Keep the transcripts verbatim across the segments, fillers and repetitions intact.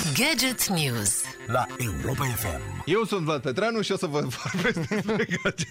Gadget News la Europa F M. Eu sunt Vlad Petreanu și o să vă vorbesc despre gadget.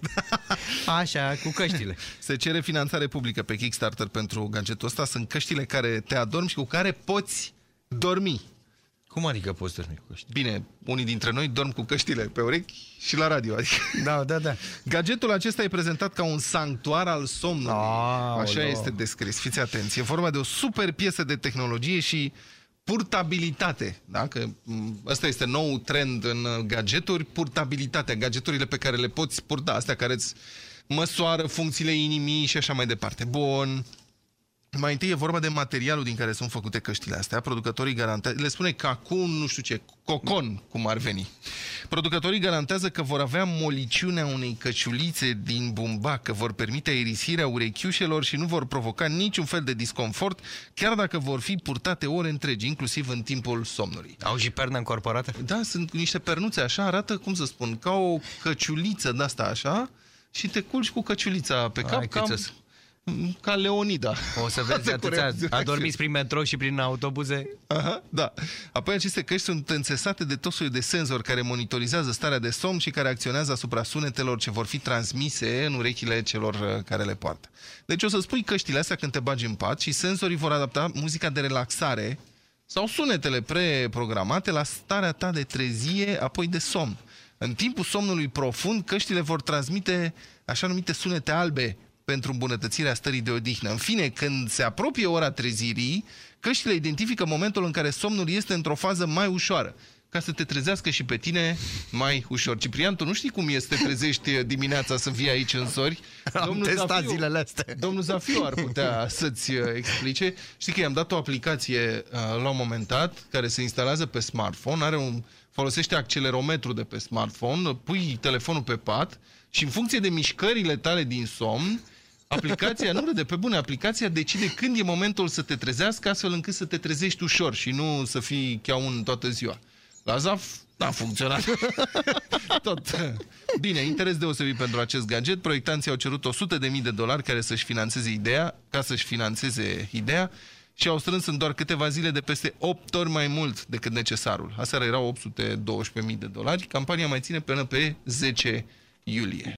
Așa, cu căștile. Se cere finanțare publică pe Kickstarter pentru gadgetul ăsta. Sunt căștile care te adormi și cu care poți dormi. Cum adică poți dormi cu căști? Bine, unii dintre noi dorm cu căștile pe urechi și la radio. Adică... Da, da, da. Gadgetul acesta e prezentat ca un sanctuar al somnului. Aoleu. Așa este descris. Fiți atenți. E vorba de o super piesă de tehnologie și purtabilitate. Da? Că ăsta este nou trend în gadgeturi, purtabilitatea. Gadgeturile pe care le poți purta, astea care îți măsoară funcțiile inimii și așa mai departe. Bun. Mai întâi e vorba de materialul din care sunt făcute căștile astea. Producătorii garantează, le spune cacun, nu știu ce, cocon, cum ar veni. Producătorii garantează că vor avea moliciunea unei căciulițe din bumbac, că vor permite aerisirea urechiușelor și nu vor provoca niciun fel de disconfort, chiar dacă vor fi purtate ore întregi, inclusiv în timpul somnului. Au și pernă încorporată? Da, sunt niște pernuțe așa, arată, cum să spun, ca o căciuliță de-asta așa și te culci cu căciulița pe cap. Ai, cam... Ca Leonida. O să vezi atâția adormiți prin metrou și prin autobuze. Aha, da. Apoi aceste căști sunt înțesate de tot soiul de senzori care monitorizează starea de somn și care acționează asupra sunetelor ce vor fi transmise în urechile celor care le poartă. Deci o să spui căștile astea când te bagi în pat și senzorii vor adapta muzica de relaxare sau sunetele preprogramate la starea ta de trezie, apoi de somn. În timpul somnului profund, căștile vor transmite așa numite sunete albe pentru îmbunătățirea stării de odihnă. În fine, când se apropie ora trezirii, căștile identifică momentul în care somnul este într-o fază mai ușoară, ca să te trezească și pe tine mai ușor. Ciprian, tu nu știi cum e să te trezești dimineața să vii aici în zori? Am Domnul testat Zafiu, zilele astea. Domnul Zafiu ar putea să-ți explice. Știi că i-am dat o aplicație la un moment dat, care se instalează pe smartphone, are un, folosește accelerometru de pe smartphone, pui telefonul pe pat și în funcție de mișcările tale din somn, aplicația, nu râde, pe bune, aplicația decide când e momentul să te trezească, astfel încât să te trezești ușor și nu să fii cheaun toată ziua. La Zaf n-a funcționat. Tot. Bine, interes deosebit pentru acest gadget. Proiectanții au cerut o sută de mii de dolari care să-și financeze ideea, ca să-și financeze ideea și au strâns în doar câteva zile de peste opt ori mai mult decât necesarul. Aseară erau opt sute douăsprezece mii de dolari. Campania mai ține până pe zece iulie.